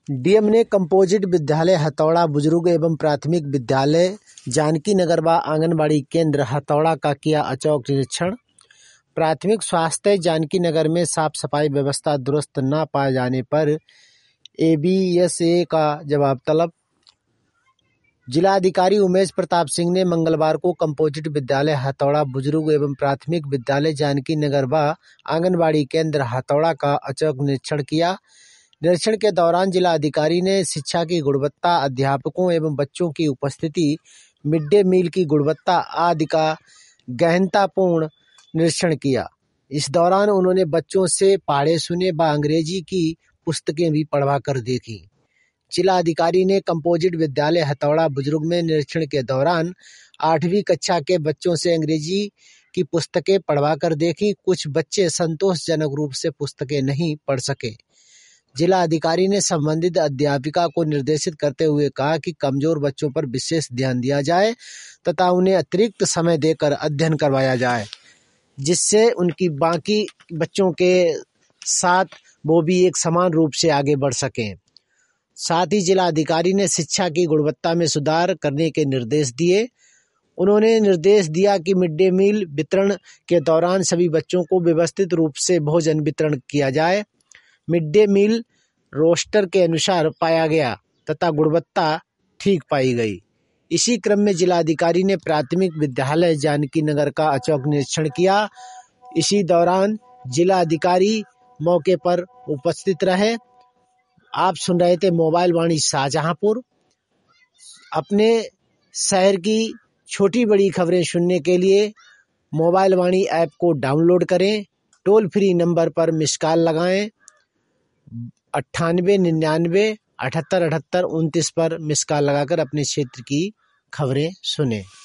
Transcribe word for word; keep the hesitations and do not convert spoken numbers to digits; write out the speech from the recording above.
DM ने composite विद्यालय हथौड़ा बुजुर्ग एवं प्राथमिक विद्यालय जानकी नगर व आंगनबाड़ी केंद्र हथौड़ा का किया औचक निरीक्षण। प्राथमिक स्वास्थ्य जानकी नगर में साफ सफाई व्यवस्था दुरुस्त न पाए जाने पर एबीएसए का जवाब तलब। जिलाधिकारी उमेश प्रताप सिंह ने मंगलवार को कंपोजिट विद्यालय हथौड़ा बुजुर्ग एवं प्राथमिक विद्यालय जानकी नगर व आंगनबाड़ी केंद्र हथौड़ा का औचक निरीक्षण किया। निरीक्षण के दौरान जिलाधिकारी ने शिक्षा की गुणवत्ता, अध्यापकों एवं बच्चों की उपस्थिति, मिड डे मील की गुणवत्ता आदि का गहनतापूर्ण निरीक्षण किया। इस दौरान उन्होंने बच्चों से पढ़े सुने व अंग्रेजी की पुस्तकें भी पढ़वा कर देखी। जिलाधिकारी ने कंपोजिट विद्यालय हथौड़ा बुजुर्ग में निरीक्षण के दौरान आठवीं कक्षा के बच्चों से अंग्रेजी की पुस्तकें पढ़वा कर देखी। कुछ बच्चे संतोषजनक रूप से पुस्तकें नहीं पढ़ सके। जिलाधिकारी ने संबंधित अध्यापिका को निर्देशित करते हुए कहा कि कमजोर बच्चों पर विशेष ध्यान दिया जाए तथा उन्हें अतिरिक्त समय देकर अध्ययन करवाया जाए, जिससे उनकी बाकी बच्चों के साथ वो भी एक समान रूप से आगे बढ़ सकें। साथ ही जिलाधिकारी ने शिक्षा की गुणवत्ता में सुधार करने के निर्देश दिए। उन्होंने निर्देश दिया कि मिड डे मील वितरण के दौरान सभी बच्चों को व्यवस्थित रूप से भोजन वितरण किया जाए। मिड डे मील रोस्टर के अनुसार पाया गया तथा गुणवत्ता ठीक पाई गई। इसी क्रम में जिलाधिकारी ने प्राथमिक विद्यालय जानकी नगर का औचक निरीक्षण किया। इसी दौरान जिलाधिकारी मौके पर उपस्थित रहे। आप सुन रहे थे मोबाइल वाणी शाहजहांपुर। अपने शहर की छोटी बड़ी खबरें सुनने के लिए मोबाइल वाणी ऐप को डाउनलोड करें। टोल फ्री नंबर पर मिस कॉल लगाएं। अट्ठानवे निन्यानवे अठहत्तर अठहत्तर उनतीस पर मिस कॉल लगाकर अपने क्षेत्र की खबरें सुने।